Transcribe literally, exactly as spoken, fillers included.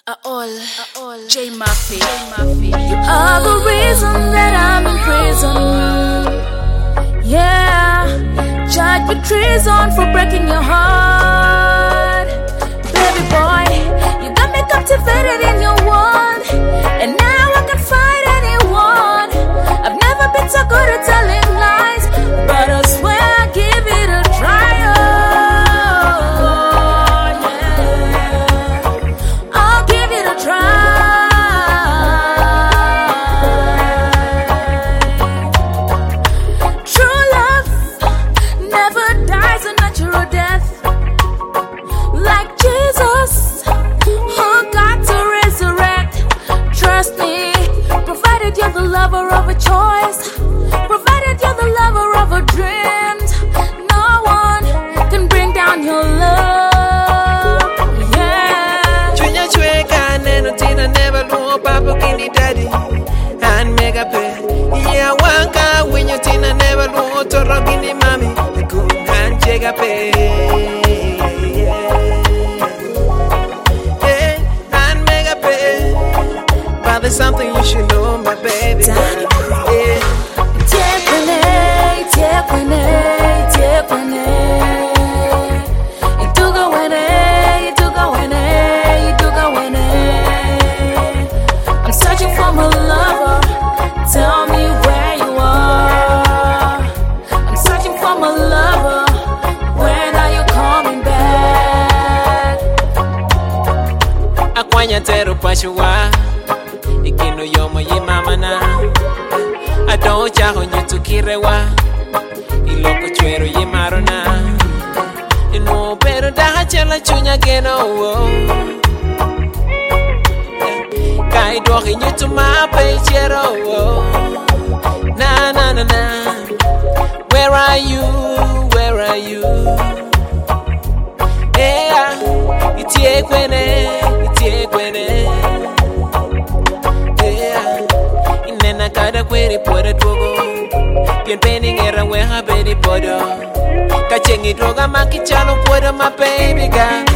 Aol, Aol, J Murphy, J Murphy. You are the reason that I'm in prison. Yeah, charged with treason for breaking your heart. Baby boy, you got me captivated in your world, and now I can fight anyone. I've never been so good at telling lies, but I swear I'll give it a try. You're the lover of a choice, provided you're the lover of a dreams. No one can bring down your love. Yeah. Chunya chweka neno tina never know papa kini daddy and mega pay. Yeah, wanka when you tina never know toro kini mami kungan chega pay. Yeah, and mega pay. But there's something you should know, my baby. Daddy, yeah. Take one, take one, take one. You do go when you do go when you do go when. I'm searching for my lover. Tell me where you are. I'm searching for my lover. When are you coming back? Akwanya teru pashwa. Ikino yomo ye mama na Adon chaho nyetu kirewa Iloko chwero ye marona Ino pero daha chela chunya geno wo Kai dohi nyetu mape chero wo Na na na na Where are you, where are you Yeah, itie kwene, itie kwene Kada kweri pore togo Pien pending era we ha bedi podo Kachengi droga maki chalo podo my baby girl